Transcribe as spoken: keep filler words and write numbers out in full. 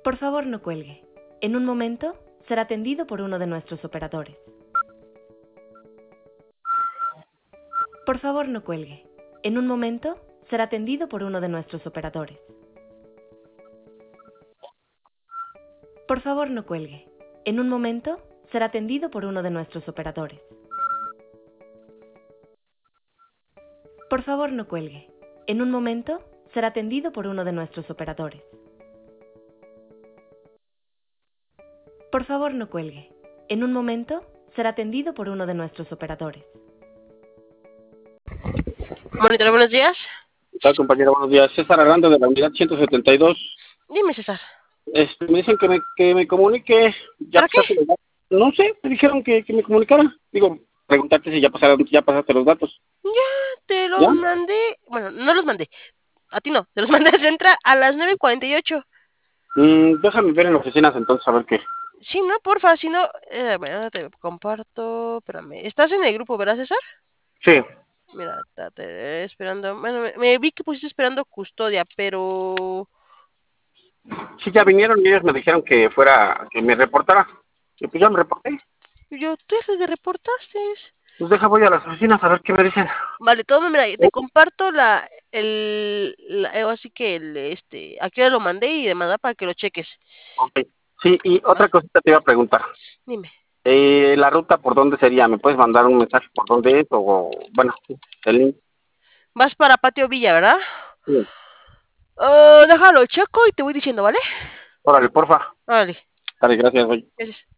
Por favor, no cuelgue. En un momento será atendido por uno de nuestros operadores. Por favor, no cuelgue. En un momento será atendido por uno de nuestros operadores. Por favor, no cuelgue. En un momento será atendido por uno de nuestros operadores. Por favor, no cuelgue. En un momento será atendido por uno de nuestros operadores. Por favor, no cuelgue. En un momento será atendido por uno de nuestros operadores. Monitor, buenos días. ¿Qué tal, compañero? Buenos días. César Aranda, de la unidad ciento setenta y dos. Dime, César. Este, me dicen que me, que me comunique. Ya ¿Para qué? pasaste los datos. No sé, me dijeron que, que me comunicara. Digo, preguntarte si ya pasaron, ya pasaste los datos. Ya te los ¿Ya? mandé. Bueno, no los mandé. A ti no, te los mandé a Centra a las nueve cuarenta y ocho. Mm, déjame ver en oficinas entonces a ver qué. Sí, no, porfa, si no. Eh, bueno, te comparto. Espérame. ¿Estás en el grupo, verdad, César? Sí. Mira, estate esperando. Bueno, me, me vi que pusiste esperando custodia, pero. Sí, ya vinieron y ellos me dijeron que fuera, que me reportara. Y pues ya me reporté. Yo te le reportaste. Pues deja, voy a las oficinas a ver qué me dicen. Vale, todo, mira, te comparto la, el, la, eh, así que el, este, aquí ya lo mandé y demás ¿verdad? Para que lo cheques. Ok. Sí, y ¿Va? otra cosita te iba a preguntar. Dime. Eh, la ruta, ¿por dónde sería? ¿Me puedes mandar un mensaje por dónde es? O, bueno, el link. Vas para Patio Villa, ¿verdad? Sí. Uh, déjalo, checo y te voy diciendo, ¿vale? Órale, porfa. Vale. Dale, gracias, güey. Gracias.